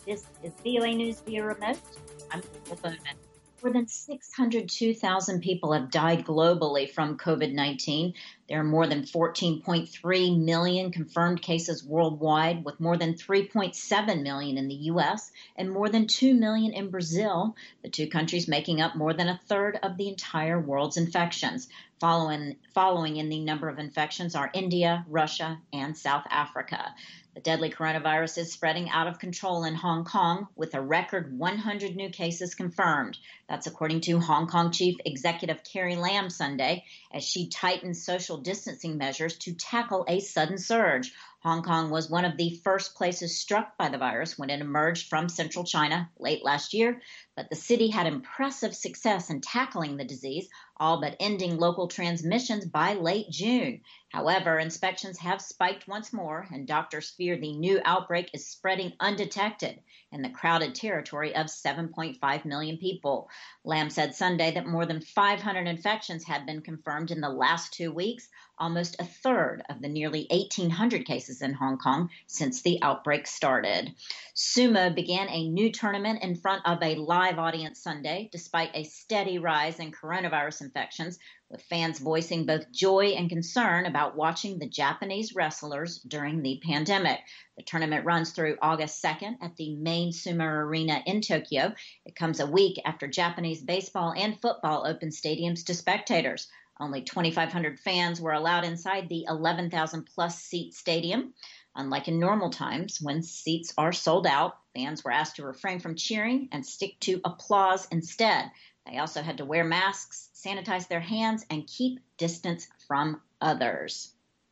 This is VOA News via remote. I'm Laurel Bowman. More than 602,000 people have died globally from COVID-19. There are more than 14.3 million confirmed cases worldwide, with more than 3.7 million in the U.S. and more than 2 million in Brazil, the two countries making up more than a third of the entire world's infections. Following in the number of infections are India, Russia, and South Africa. The deadly coronavirus is spreading out of control in Hong Kong, with a record 100 new cases confirmed. That's according to Hong Kong Chief Executive Carrie Lam Sunday, as she tightened social distancing measures to tackle a sudden surge. Hong Kong was one of the first places struck by the virus when it emerged from central China late last year, but the city had impressive success in tackling the disease, all but ending local transmissions by late June. However, inspections have spiked once more, and doctors fear the new outbreak is spreading undetected in the crowded territory of 7.5 million people. Lam said Sunday that more than 500 infections had been confirmed in the last 2 weeks, almost a third of the nearly 1,800 cases in Hong Kong since the outbreak started. Sumo began a new tournament in front of a live audience Sunday, despite a steady rise in coronavirus infections, with fans voicing both joy and concern about watching the Japanese wrestlers during the pandemic. The tournament runs through August 2nd at the main Sumo Arena in Tokyo. It comes a week after Japanese baseball and football opened stadiums to spectators. Only 2,500 fans were allowed inside the 11,000-plus seat stadium. Unlike in normal times, when seats are sold out, fans were asked to refrain from cheering and stick to applause instead. They also had to wear masks, sanitize their hands, and keep distance from others.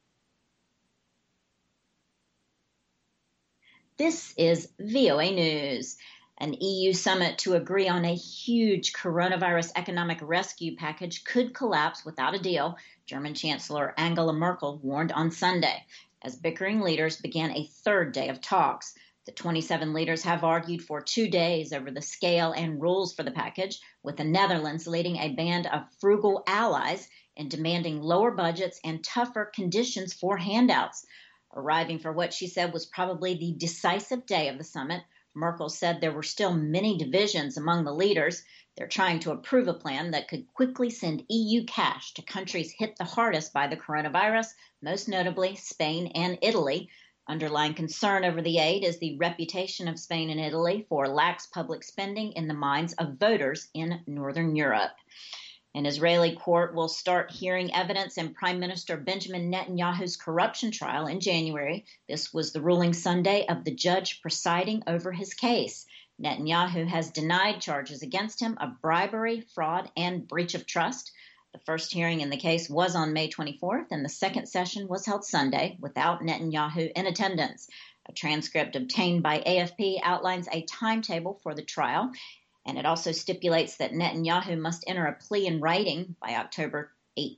This is VOA News. An EU summit to agree on a huge coronavirus economic rescue package could collapse without a deal, German Chancellor Angela Merkel warned on Sunday, as bickering leaders began a third day of talks. The 27 leaders have argued for 2 days over the scale and rules for the package, with the Netherlands leading a band of frugal allies in demanding lower budgets and tougher conditions for handouts. Arriving for what she said was probably the decisive day of the summit, Merkel said there were still many divisions among the leaders. They're trying to approve a plan that could quickly send EU cash to countries hit the hardest by the coronavirus, most notably Spain and Italy. Underlying concern over the aid is the reputation of Spain and Italy for lax public spending in the minds of voters in Northern Europe. An Israeli court will start hearing evidence in Prime Minister Benjamin Netanyahu's corruption trial in January. This was the ruling Sunday of the judge presiding over his case. Netanyahu has denied charges against him of bribery, fraud, and breach of trust. The first hearing in the case was on May 24th, and the second session was held Sunday without Netanyahu in attendance. A transcript obtained by AFP outlines a timetable for the trial, and it also stipulates that Netanyahu must enter a plea in writing by October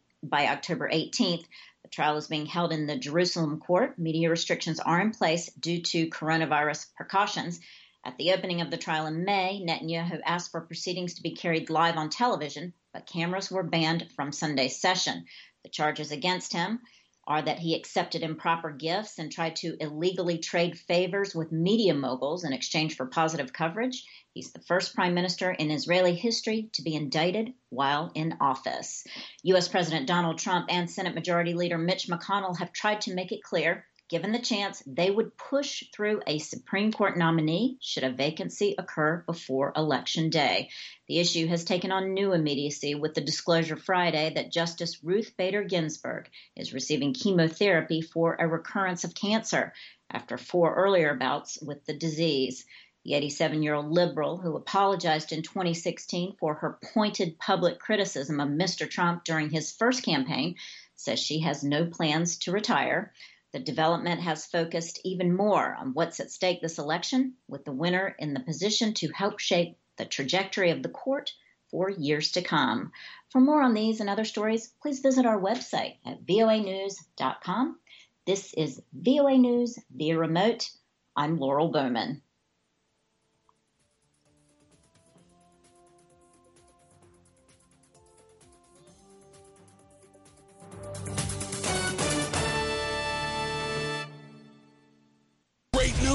18th. The trial is being held in the Jerusalem court. Media restrictions are in place due to coronavirus precautions. At the opening of the trial in May, Netanyahu asked for proceedings to be carried live on television, but cameras were banned from Sunday's session. The charges against him are that he accepted improper gifts and tried to illegally trade favors with media moguls in exchange for positive coverage. He's the first prime minister in Israeli history to be indicted while in office. U.S. President Donald Trump and Senate Majority Leader Mitch McConnell have tried to make it clear, given the chance, they would push through a Supreme Court nominee should a vacancy occur before Election Day. The issue has taken on new immediacy with the disclosure Friday that Justice Ruth Bader Ginsburg is receiving chemotherapy for a recurrence of cancer after 4 earlier bouts with the disease. The 87-year-old liberal, who apologized in 2016 for her pointed public criticism of Mr. Trump during his first campaign, says she has no plans to retire. The development has focused even more on what's at stake this election, with the winner in the position to help shape the trajectory of the court for years to come. For more on these and other stories, please visit our website at voanews.com. This is VOA News via remote. I'm Laurel Bowman.